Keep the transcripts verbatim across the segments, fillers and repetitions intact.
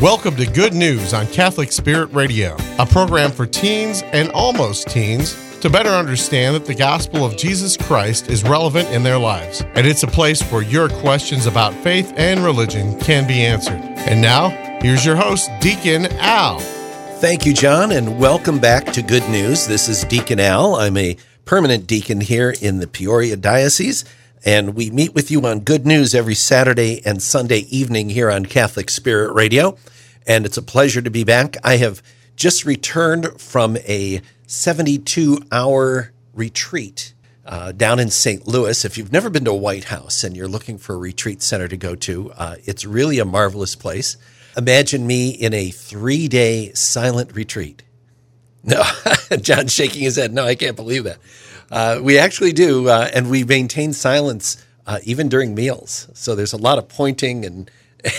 Welcome to Good News on Catholic Spirit Radio, a program for teens and almost teens to better understand that the gospel of Jesus Christ is relevant in their lives. And it's a place where your questions about faith and religion can be answered. And now, here's your host, Deacon Al. Thank you, John, and welcome back to Good News. This is Deacon Al. I'm a permanent deacon here in the Peoria Diocese, and we meet with you on Good News every Saturday and Sunday evening here on Catholic Spirit Radio, and it's a pleasure to be back. I have just returned from a seventy-two hour retreat uh, down in Saint Louis. If you've never been to a White House and you're looking for a retreat center to go to, uh, it's really a marvelous place. Imagine me in a three-day silent retreat. No, John's shaking his head. No, I can't believe that. Uh, we actually do, uh, and we maintain silence uh, even during meals. So there's a lot of pointing, and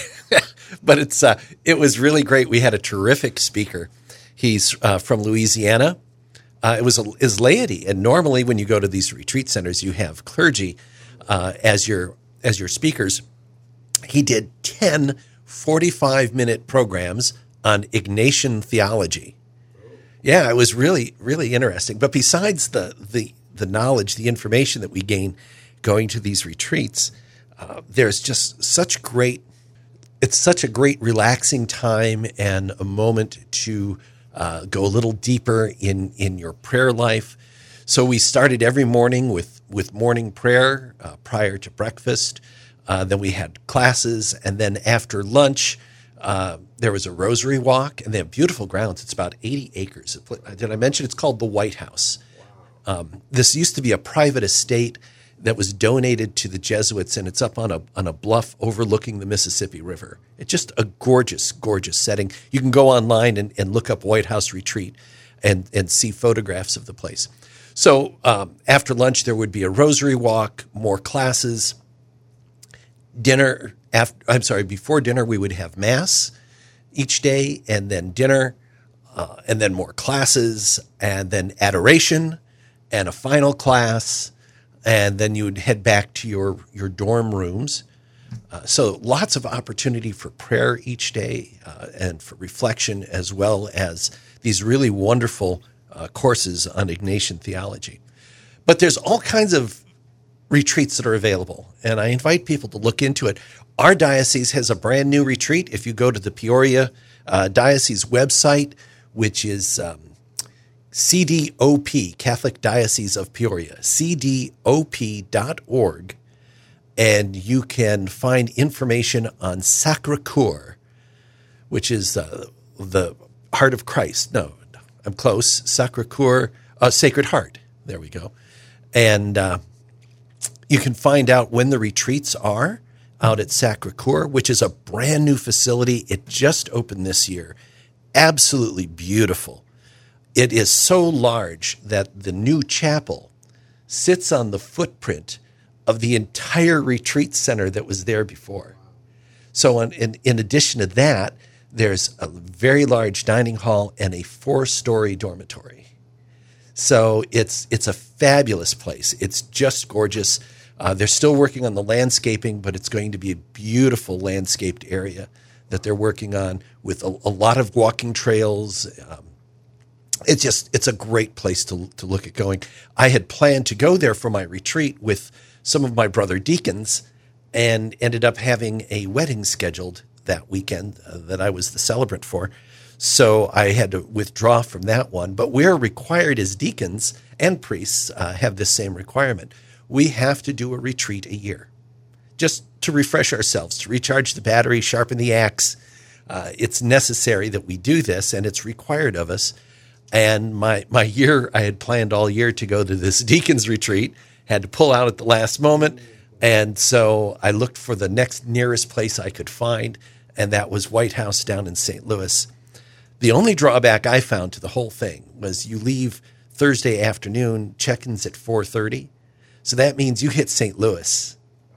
but it's uh, it was really great. We had a terrific speaker. He's uh, from Louisiana. Uh, it was a, is laity, and normally when you go to these retreat centers, you have clergy uh, as your as your speakers. He did ten forty-five minute programs on Ignatian theology. Yeah, it was really, really interesting. But besides the the, the knowledge, the information that we gain going to these retreats, uh, there's just such great, it's such a great relaxing time and a moment to uh, go a little deeper in, in your prayer life. So we started every morning with, with morning prayer uh, prior to breakfast. Uh, then we had classes, and then after lunch, uh, there was a rosary walk, and they have beautiful grounds. It's about eighty acres. Did I mention it's called the White House? Um, this used to be a private estate that was donated to the Jesuits, and it's up on a on a bluff overlooking the Mississippi River. It's just a gorgeous, gorgeous setting. You can go online and, and look up White House Retreat and, and see photographs of the place. So um, after lunch, there would be a rosary walk, more classes. Dinner, after, I'm sorry, before dinner, we would have Mass each day, and then dinner, uh, and then more classes, and then adoration, and a final class, and then you would head back to your, your dorm rooms. Uh, so lots of opportunity for prayer each day uh, and for reflection, as well as these really wonderful uh, courses on Ignatian theology. But there's all kinds of retreats that are available, and I invite people to look into it. Our diocese has a brand new retreat. If you go to the Peoria uh, Diocese website, which is um, C D O P, Catholic Diocese of Peoria, C D O P dot org, and you can find information on Sacre Coeur, which is uh, the Heart of Christ. No, I'm close. Sacre Coeur, uh, Sacred Heart. There we go. And uh, you can find out when the retreats are out at Sacre Coeur, which is a brand new facility. It just opened this year. Absolutely beautiful. It is so large that the new chapel sits on the footprint of the entire retreat center that was there before. So in, in, in addition to that, there's a very large dining hall and a four-story dormitory. So it's it's a fabulous place. It's just gorgeous. Uh, they're still working on the landscaping, but it's going to be a beautiful landscaped area that they're working on with a, a lot of walking trails. Um, it's just, it's a great place to, to look at going. I had planned to go there for my retreat with some of my brother deacons and ended up having a wedding scheduled that weekend uh, that I was the celebrant for. So I had to withdraw from that one. But we're required as deacons, and priests uh, have this same requirement. We have to do a retreat a year just to refresh ourselves, to recharge the battery, sharpen the axe. Uh, it's necessary that we do this, and it's required of us. And my, my year, I had planned all year to go to this deacon's retreat, had to pull out at the last moment. And so I looked for the next nearest place I could find, and that was White House down in Saint Louis. The only drawback I found to the whole thing was you leave Thursday afternoon, check-ins at four thirty. So that means you hit Saint Louis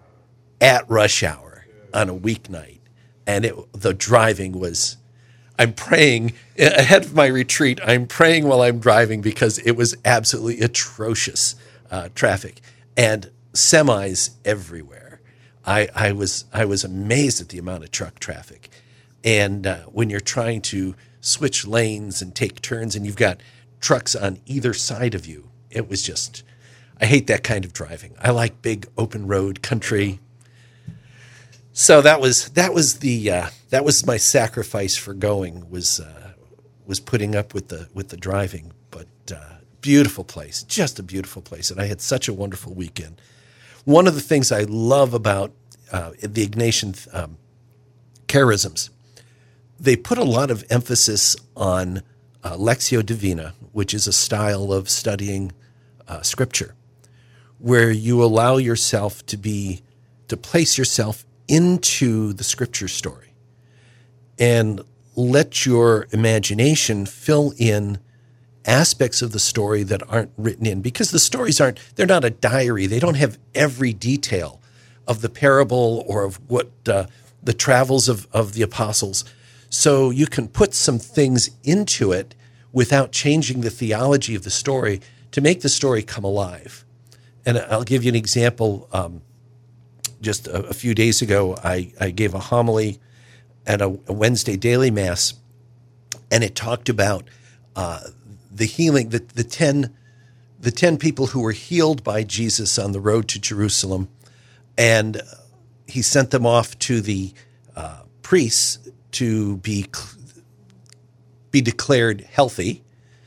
at rush hour on a weeknight. And it, the driving was, I'm praying ahead of my retreat. I'm praying while I'm driving because it was absolutely atrocious uh, traffic and semis everywhere. I, I was I was amazed at the amount of truck traffic. And uh, when you're trying to switch lanes and take turns and you've got trucks on either side of you, it was just, I hate that kind of driving. I like big open road country. So that was that was the uh, that was my sacrifice for going was uh, was putting up with the with the driving. But uh, beautiful place, just a beautiful place, and I had such a wonderful weekend. One of the things I love about uh, the Ignatian um, charisms, they put a lot of emphasis on uh, Lectio Divina, which is a style of studying uh, Scripture, where you allow yourself to be to place yourself into the Scripture story and let your imagination fill in aspects of the story that aren't written in, because the stories aren't, they're not a diary. They don't have every detail of the parable or of what uh, the travels of, of the apostles. So you can put some things into it without changing the theology of the story to make the story come alive. And I'll give you an example. Um, just a, a few days ago, I, I gave a homily at a, a Wednesday daily mass, and it talked about uh, the healing, the, the ten, the ten people who were healed by Jesus on the road to Jerusalem, and he sent them off to the uh, priests to be be declared healthy.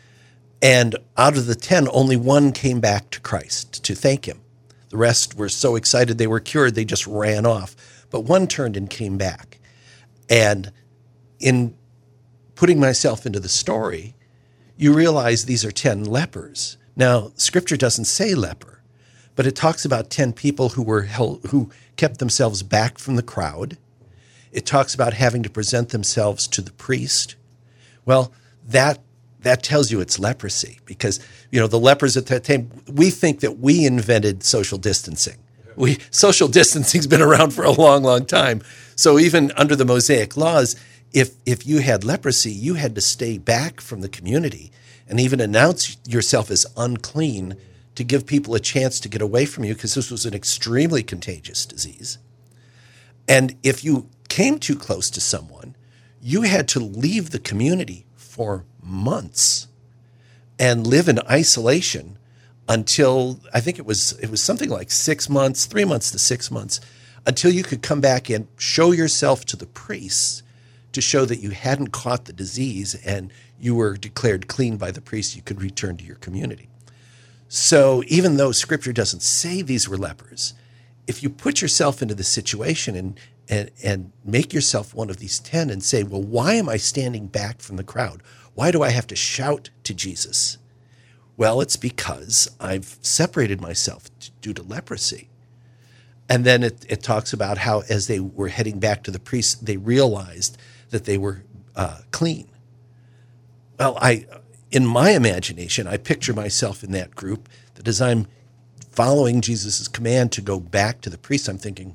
And out of the ten, only one came back to Christ to thank him. The rest were so excited they were cured, they just ran off. But one turned and came back. And in putting myself into the story, you realize these are ten lepers. Now, Scripture doesn't say leper, but it talks about ten people who were held, who kept themselves back from the crowd. It talks about having to present themselves to the priest. Well, that that tells you it's leprosy, because, you know, the lepers at that time, we think that we invented social distancing. We social distancing's been around for a long, long time. So even under the Mosaic laws, if if you had leprosy, you had to stay back from the community and even announce yourself as unclean to give people a chance to get away from you, because this was an extremely contagious disease. And if you came too close to someone, you had to leave the community for months and live in isolation until, I think it was it was something like six months, three months to six months, until you could come back and show yourself to the priests to show that you hadn't caught the disease and you were declared clean by the priest. You could return to your community. So even though Scripture doesn't say these were lepers, if you put yourself into the situation and and and make yourself one of these ten and say, well, why am I standing back from the crowd? Why do I have to shout to Jesus? Well, it's because I've separated myself due to leprosy. And then it, it talks about how as they were heading back to the priest, they realized that they were uh, clean. Well, I, in my imagination, I picture myself in that group, that as I'm following Jesus' command to go back to the priest, I'm thinking,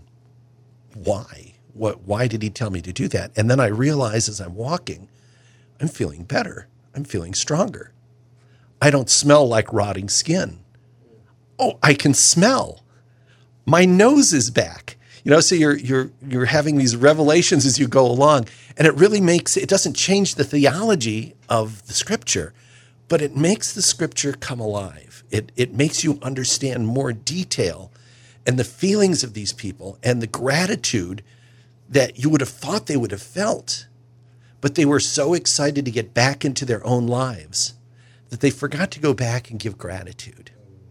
why? What? Why did he tell me to do that? And then I realize as I'm walking, I'm feeling better. I'm feeling stronger. I don't smell like rotting skin. Oh, I can smell. My nose is back. You know, so you're you're you're having these revelations as you go along, and it really makes, it doesn't change the theology of the Scripture, but it makes the Scripture come alive. It it makes you understand more detail and the feelings of these people and the gratitude that you would have thought they would have felt, but they were so excited to get back into their own lives that they forgot to go back and give gratitude.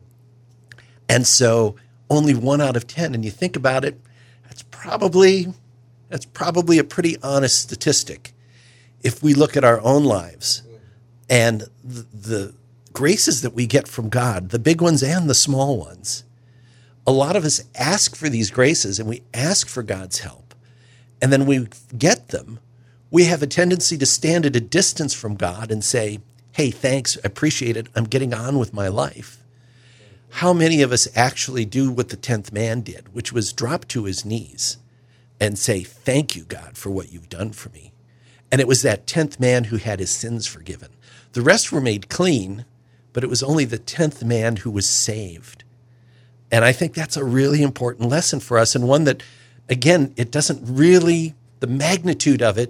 And so only one out of ten, and you think about it, that's probably that's probably a pretty honest statistic. If we look at our own lives and the, the graces that we get from God, the big ones and the small ones, a lot of us ask for these graces and we ask for God's help, and then we get them. We have a tendency to stand at a distance from God and say, hey, thanks, I appreciate it, I'm getting on with my life. How many of us actually do what the tenth man did, which was drop to his knees and say, thank you, God, for what you've done for me? And it was that tenth man who had his sins forgiven. The rest were made clean, but it was only the tenth man who was saved. And I think that's a really important lesson for us, and one that, again, it doesn't really, the magnitude of it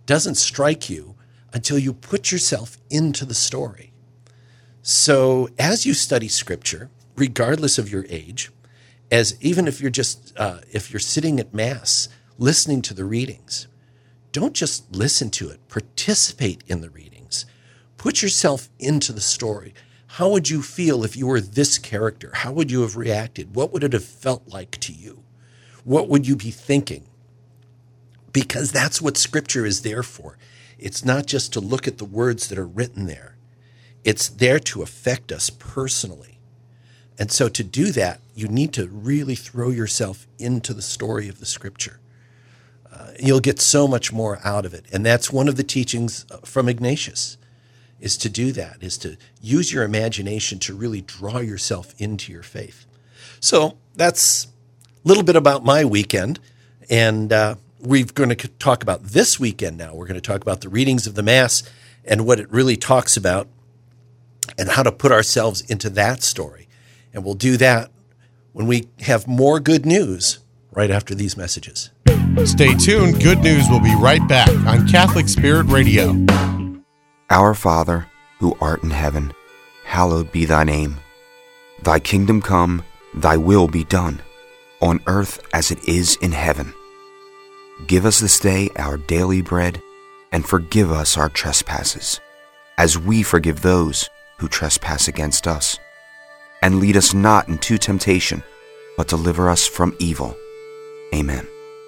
doesn't strike you until you put yourself into the story. So as you study Scripture, regardless of your age, as even if you're just uh, if you're sitting at Mass listening to the readings, don't just listen to it. Participate in the readings. Put yourself into the story. How would you feel if you were this character? How would you have reacted? What would it have felt like to you? What would you be thinking? Because that's what Scripture is there for. It's not just to look at the words that are written there. It's there to affect us personally. And so to do that, you need to really throw yourself into the story of the Scripture. Uh, you'll get so much more out of it. And that's one of the teachings from Ignatius, is to do that, is to use your imagination to really draw yourself into your faith. So that's a little bit about my weekend. And uh, we're going to talk about this weekend now. We're going to talk about the readings of the Mass and what it really talks about and how to put ourselves into that story. And we'll do that when we have more good news right after these messages. Stay tuned. Good News will be right back on Catholic Spirit Radio. Our Father, who art in heaven, hallowed be thy name. Thy kingdom come, thy will be done, on earth as it is in heaven. Give us this day our daily bread, and forgive us our trespasses, as we forgive those who trespass against us. And lead us not into temptation, but deliver us from evil. Amen.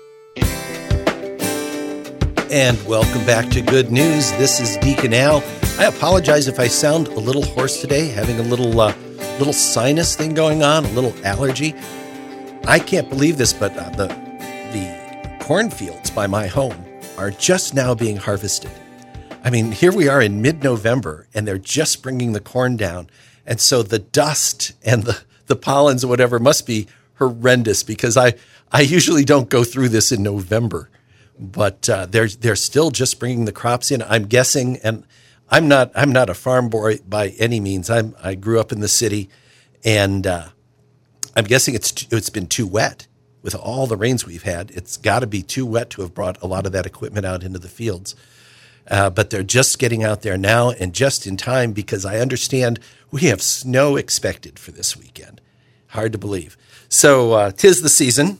And welcome back to Good News. This is Deacon Al. I apologize if I sound a little hoarse today, having a little uh, little sinus thing going on, a little allergy. I can't believe this, but uh, the the cornfields by my home are just now being harvested. I mean, here we are in mid-November, and they're just bringing the corn down. And so the dust and the, the pollens or whatever must be horrendous, because I, I usually don't go through this in November. But uh, they're they're still just bringing the crops in. I'm guessing, and I'm not I'm not a farm boy by any means. I'm I grew up in the city, and uh, I'm guessing it's t- it's been too wet with all the rains we've had. It's got to be too wet to have brought a lot of that equipment out into the fields. Uh, but they're just getting out there now, and just in time, because I understand we have snow expected for this weekend. Hard to believe. So uh, 'tis the season.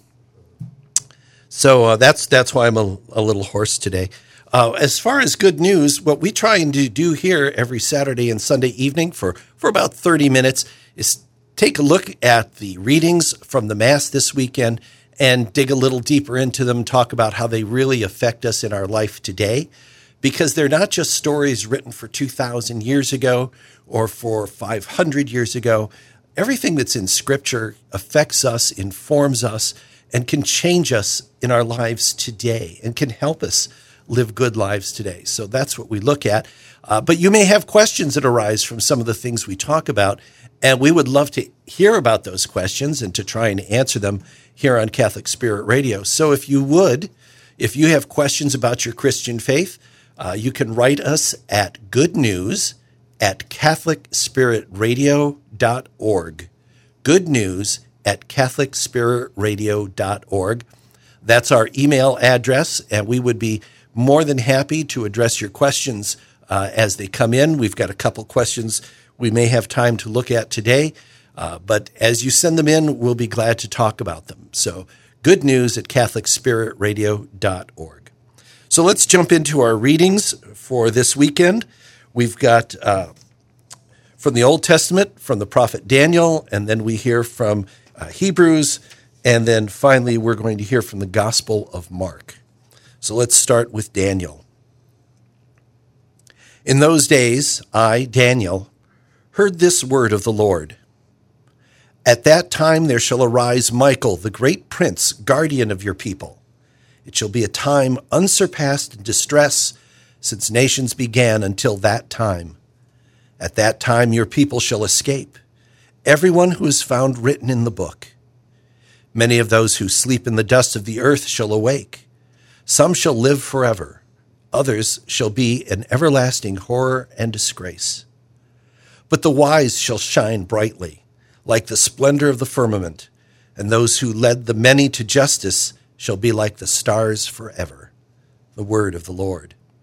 So uh, that's that's why I'm a, a little hoarse today. Uh, as far as good news, what we try and do, do here every Saturday and Sunday evening for, for about thirty minutes is take a look at the readings from the Mass this weekend and dig a little deeper into them, talk about how they really affect us in our life today. Because they're not just stories written for two thousand years ago or for five hundred years ago. Everything that's in Scripture affects us, informs us, and can change us in our lives today and can help us live good lives today. So that's what we look at. Uh, but you may have questions that arise from some of the things we talk about, and we would love to hear about those questions and to try and answer them here on Catholic Spirit Radio. So if you would, if you have questions about your Christian faith, Uh, you can write us at goodnews at catholic spirit radio dot org. Good News at catholic spirit radio dot org. That's our email address, and we would be more than happy to address your questions uh, as they come in. We've got a couple questions we may have time to look at today, uh, but as you send them in, we'll be glad to talk about them. So Good News at catholic spirit radio dot org. So let's jump into our readings for this weekend. We've got uh, from the Old Testament, from the prophet Daniel, and then we hear from uh, Hebrews, and then finally we're going to hear from the Gospel of Mark. So let's start with Daniel. In those days, I, Daniel, heard this word of the Lord. At that time there shall arise Michael, the great prince, guardian of your people. It shall be a time unsurpassed in distress since nations began until that time. At that time your people shall escape, everyone who is found written in the book. Many of those who sleep in the dust of the earth shall awake. Some shall live forever. Others shall be an everlasting horror and disgrace. But the wise shall shine brightly, like the splendor of the firmament, and those who led the many to justice shall be like the stars forever. The word of the Lord.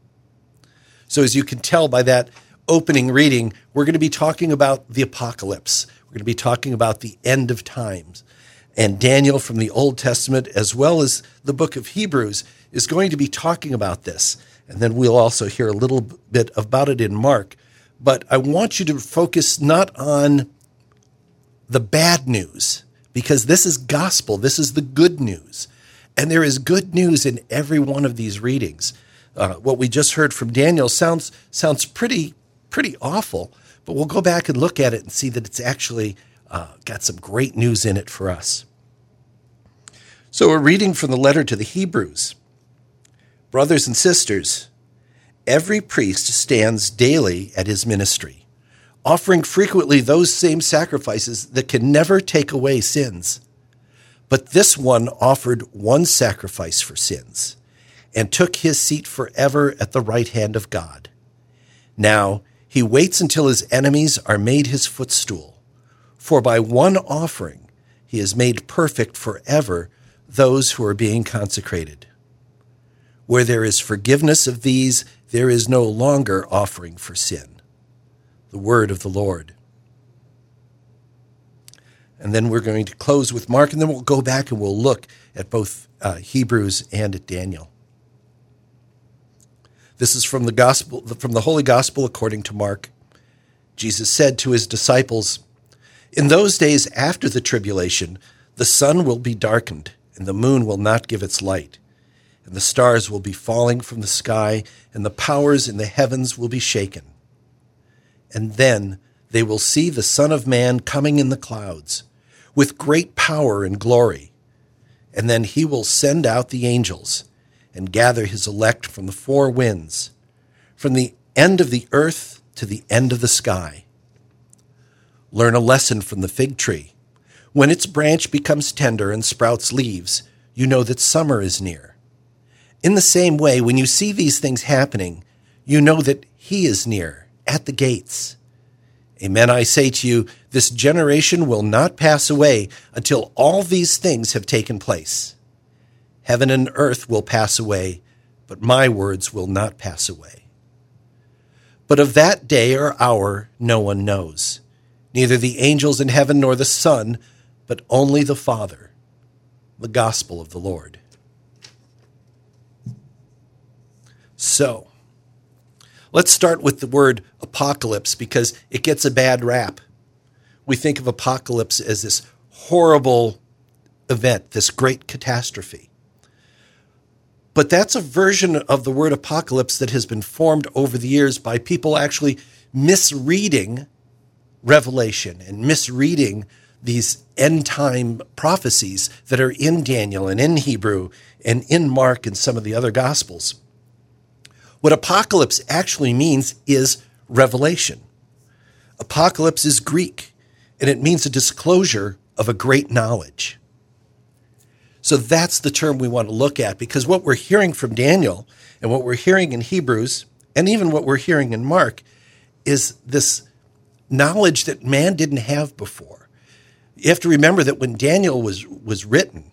So as you can tell by that opening reading, we're going to be talking about the apocalypse. We're going to be talking about the end of times. And Daniel from the Old Testament, as well as the book of Hebrews, is going to be talking about this. And then we'll also hear a little bit about it in Mark. But I want you to focus not on the bad news, because this is gospel. This is the good news. And there is good news in every one of these readings. Uh, what we just heard from Daniel sounds sounds pretty, pretty awful, but we'll go back and look at it and see that it's actually uh, got some great news in it for us. So we're reading from the letter to the Hebrews. Brothers and sisters, every priest stands daily at his ministry, offering frequently those same sacrifices that can never take away sins. But this one offered one sacrifice for sins and took his seat forever at the right hand of God. Now he waits until his enemies are made his footstool. For by one offering he has made perfect forever those who are being consecrated. Where there is forgiveness of these, there is no longer offering for sin. The word of the Lord. And then we're going to close with Mark, and then we'll go back and we'll look at both uh, Hebrews and at Daniel. This is from the gospel, from the Holy Gospel according to Mark. Jesus said to his disciples, "In those days after the tribulation, the sun will be darkened, and the moon will not give its light, and the stars will be falling from the sky, and the powers in the heavens will be shaken. And then they will see the Son of Man coming in the clouds, with great power and glory. And then he will send out the angels and gather his elect from the four winds, from the end of the earth to the end of the sky. Learn a lesson from the fig tree. When its branch becomes tender and sprouts leaves, you know that summer is near. In the same way, when you see these things happening, you know that he is near, at the gates. Amen, I say to you, this generation will not pass away until all these things have taken place. Heaven and earth will pass away, but my words will not pass away. But of that day or hour no one knows, neither the angels in heaven nor the Son, but only the Father." The gospel of the Lord. So, let's start with the word apocalypse, because it gets a bad rap. We think of apocalypse as this horrible event, this great catastrophe. But that's a version of the word apocalypse that has been formed over the years by people actually misreading Revelation and misreading these end-time prophecies that are in Daniel and in Hebrew and in Mark and some of the other Gospels. What apocalypse actually means is revelation. Apocalypse is Greek, and it means a disclosure of a great knowledge. So that's the term we want to look at, because what we're hearing from Daniel and what we're hearing in Hebrews and even what we're hearing in Mark is this knowledge that man didn't have before. You have to remember that when Daniel was, was written,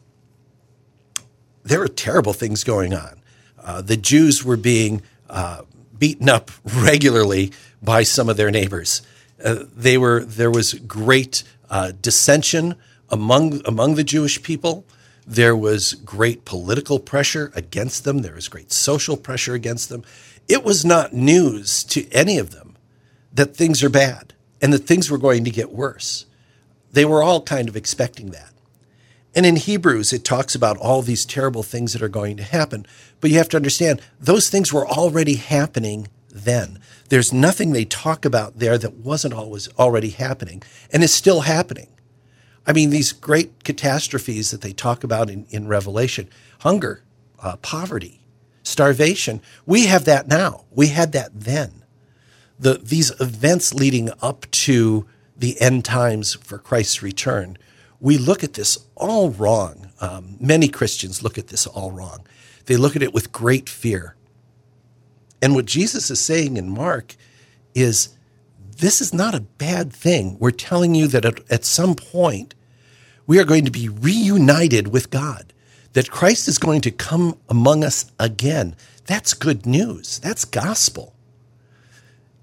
there were terrible things going on. Uh, the Jews were being uh, beaten up regularly by some of their neighbors. Uh, they were there was great uh, dissension among among the Jewish people. There was great political pressure against them. There was great social pressure against them. It was not news to any of them that things are bad and that things were going to get worse. They were all kind of expecting that. And in Hebrews, it talks about all these terrible things that are going to happen. But you have to understand, those things were already happening then. There's nothing they talk about there that wasn't always already happening and is still happening. I mean, these great catastrophes that they talk about in, in Revelation, hunger, uh, poverty, starvation, we have that now. We had that then. The, these events leading up to the end times for Christ's return, we look at this all wrong. Um, many Christians look at this all wrong. They look at it with great fear. And what Jesus is saying in Mark is, this is not a bad thing. We're telling you that at, at some point, we are going to be reunited with God, that Christ is going to come among us again. That's good news. That's gospel.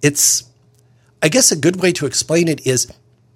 it's, I guess a good way to explain it is,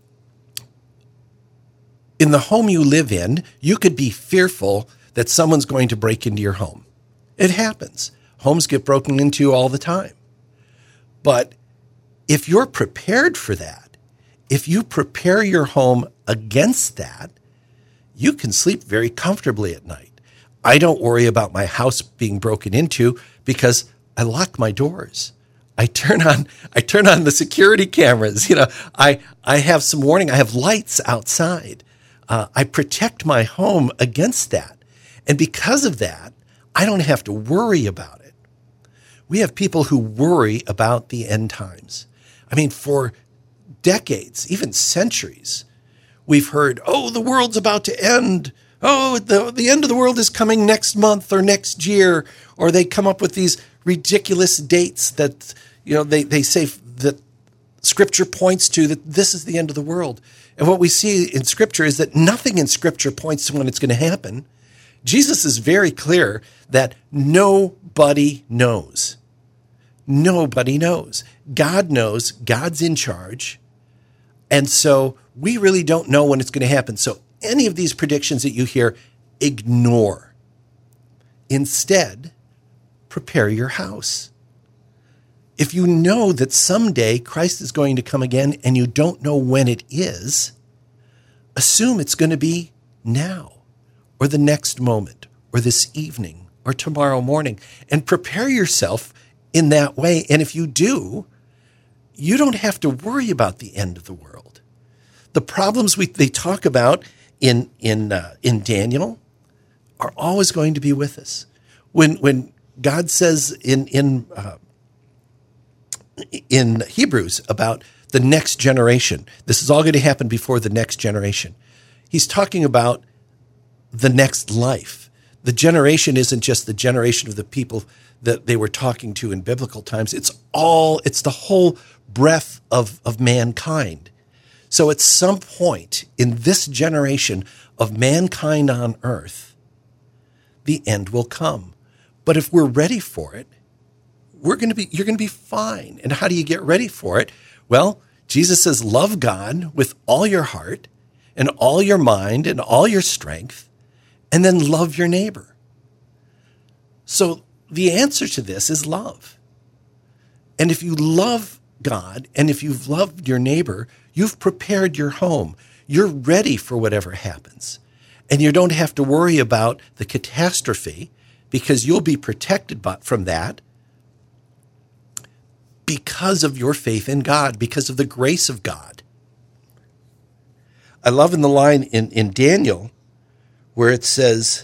in the home you live in, you could be fearful that someone's going to break into your home. It happens. Homes get broken into all the time. But if you're prepared for that, if you prepare your home against that, you can sleep very comfortably at night. I don't worry about my house being broken into because I lock my doors. I turn on I turn on the security cameras. You know, I I have some warning. I have lights outside. Uh, I protect my home against that. And because of that, I don't have to worry about it. We have people who worry about the end times. I mean, for decades, even centuries, we've heard, oh, the world's about to end. Oh, the, the end of the world is coming next month or next year. Or they come up with these ridiculous dates that, you know, they, they say that Scripture points to that this is the end of the world. And what we see in Scripture is that nothing in Scripture points to when it's going to happen. Jesus is very clear that nobody knows. Nobody knows. God knows. God's in charge. And so we really don't know when it's going to happen. So any of these predictions that you hear, ignore. Instead, prepare your house. If you know that someday Christ is going to come again and you don't know when it is, assume it's going to be now or the next moment or this evening or tomorrow morning, and prepare yourself in that way. And if you do, you don't have to worry about the end of the world. The problems we they talk about in in uh, in Daniel are always going to be with us. When when God says in in uh, in Hebrews about the next generation, this is all going to happen before the next generation. He's talking about the next life. The generation isn't just the generation of the people that they were talking to in biblical times. It's all, it's the whole breadth of, of mankind. So at some point in this generation of mankind on earth, the end will come. But if we're ready for it, we're going to be, you're going to be fine. And how do you get ready for it? Well, Jesus says, love God with all your heart and all your mind and all your strength, and then love your neighbor. So the answer to this is love. And if you love God and if you've loved your neighbor, you've prepared your home. You're ready for whatever happens. And you don't have to worry about the catastrophe because you'll be protected from that because of your faith in God, because of the grace of God. I love in the line in, in Daniel where it says,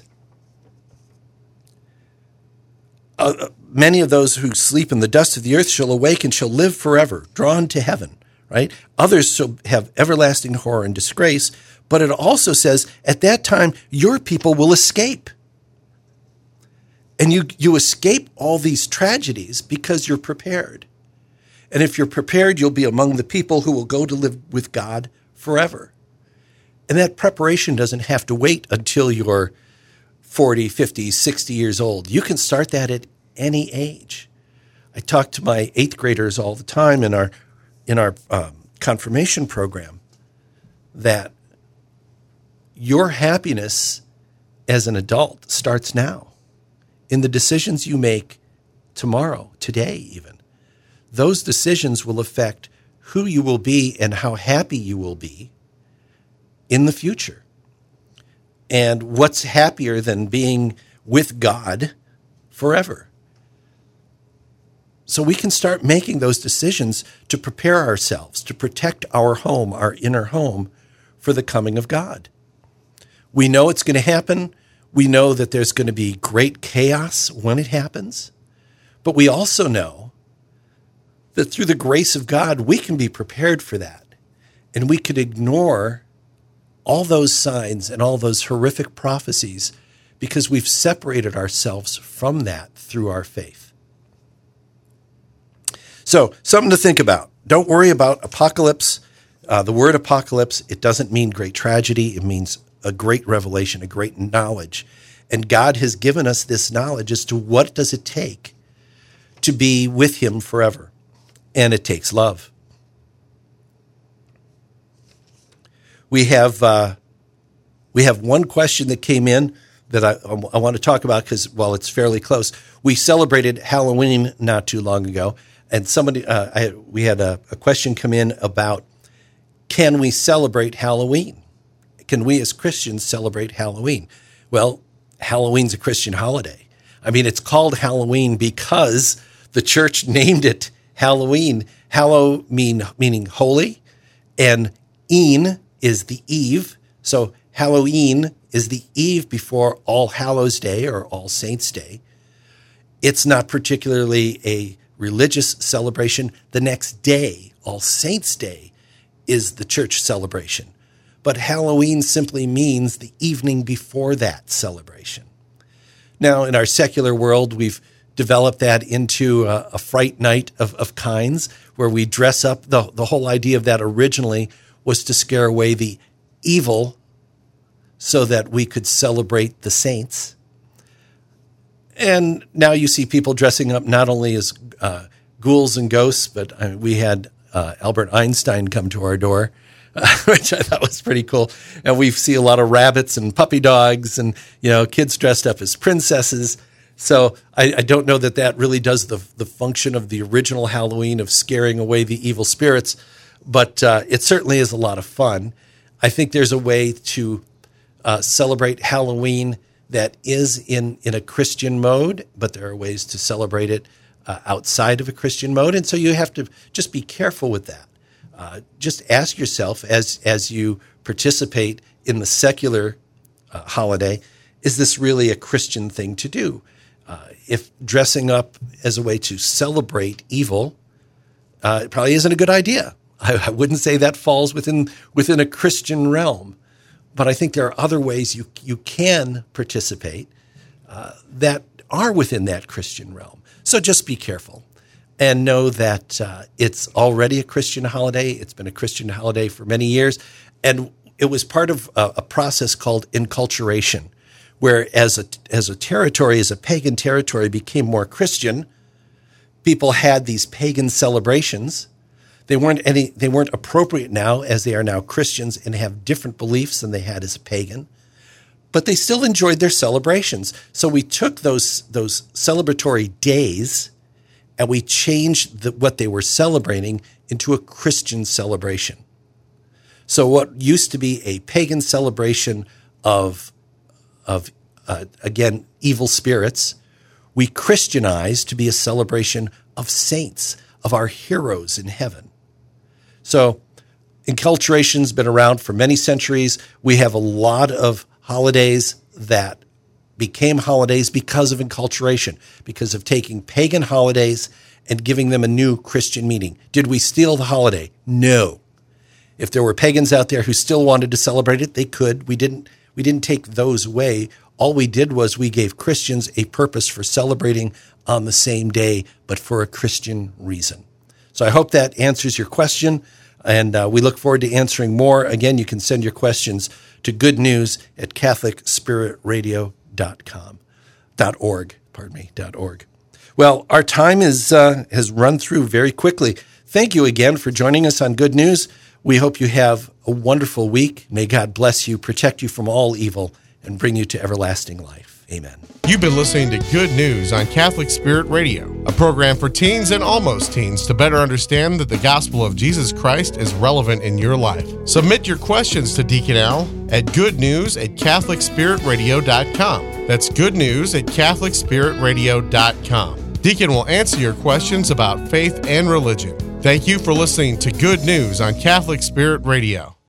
uh, many of those who sleep in the dust of the earth shall awake and shall live forever, drawn to heaven, right? Others shall have everlasting horror and disgrace. But it also says, at that time, your people will escape. And you, you escape all these tragedies because you're prepared. And if you're prepared, you'll be among the people who will go to live with God forever. And that preparation doesn't have to wait until you're forty, fifty, sixty years old. You can start that at any age. I talk to my eighth graders all the time in our in our um, confirmation program that your happiness as an adult starts now in the decisions you make tomorrow, today even. Those decisions will affect who you will be and how happy you will be in the future. And what's happier than being with God forever? So we can start making those decisions to prepare ourselves, to protect our home, our inner home, for the coming of God. We know it's going to happen. We know that there's going to be great chaos when it happens. But we also know that through the grace of God, we can be prepared for that. And we could ignore all those signs and all those horrific prophecies because we've separated ourselves from that through our faith. So, something to think about. Don't worry about apocalypse. Uh, the word apocalypse, it doesn't mean great tragedy. It means a great revelation, a great knowledge. And God has given us this knowledge as to what does it take to be with him forever. and it takes love. We have uh, we have one question that came in that I, I want to talk about because, well, it's fairly close. We celebrated Halloween not too long ago, and somebody uh, I, we had a, a question come in about, can we celebrate Halloween? Can we as Christians celebrate Halloween? Well, Halloween's a Christian holiday. I mean, it's called Halloween because the church named it Halloween. Hallow mean meaning holy, and een is the eve. So Halloween is the eve before All Hallows Day or All Saints Day. It's not particularly a religious celebration. The next day, All Saints Day, is the church celebration. But Halloween simply means the evening before that celebration. Now, in our secular world, we've developed that into a, a fright night of, of kinds, where we dress up. The, the whole idea of that originally was to scare away the evil so that we could celebrate the saints. And now you see people dressing up not only as uh, ghouls and ghosts, but uh, we had uh, Albert Einstein come to our door, uh, which I thought was pretty cool. And we see a lot of rabbits and puppy dogs and, you know, kids dressed up as princesses. So I, I don't know that that really does the, the function of the original Halloween of scaring away the evil spirits, but uh, it certainly is a lot of fun. I think there's a way to uh, celebrate Halloween that is in, in a Christian mode, but there are ways to celebrate it uh, outside of a Christian mode. And so you have to just be careful with that. Uh, just ask yourself as, as you participate in the secular uh, holiday, is this really a Christian thing to do? Uh, if dressing up as a way to celebrate evil, uh, it probably isn't a good idea. I, I wouldn't say that falls within within a Christian realm, but I think there are other ways you you can participate uh, that are within that Christian realm. So just be careful and know that uh, it's already a Christian holiday. It's been a Christian holiday for many years, and it was part of a, a process called enculturation, where as a, as a territory, as a pagan territory became more Christian, people had these pagan celebrations. They weren't any, they weren't appropriate now as they are now Christians and have different beliefs than they had as a pagan, but they still enjoyed their celebrations. So we took those, those celebratory days and we changed the, what they were celebrating into a Christian celebration. So what used to be a pagan celebration of of, uh, again, evil spirits, we Christianized to be a celebration of saints, of our heroes in heaven. So enculturation's been around for many centuries. We have a lot of holidays that became holidays because of enculturation, because of taking pagan holidays and giving them a new Christian meaning. Did we steal the holiday? No. If there were pagans out there who still wanted to celebrate it, they could. We didn't. We didn't take those away. All we did was we gave Christians a purpose for celebrating on the same day, but for a Christian reason. So I hope that answers your question, and uh, we look forward to answering more. Again, you can send your questions to goodnews at catholic spirit radio dot com, dot org, pardon me, dot org. Well, our time is uh, has run through very quickly. Thank you again for joining us on Good News. We hope you have a wonderful week. May God bless you, protect you from all evil, and bring you to everlasting life. Amen. You've been listening to Good News on Catholic Spirit Radio, a program for teens and almost teens to better understand that the gospel of Jesus Christ is relevant in your life. Submit your questions to Deacon Al at goodnews at catholic spirit radio dot com. That's goodnews at catholic spirit radio dot com. Deacon will answer your questions about faith and religion. Thank you for listening to Good News on Catholic Spirit Radio.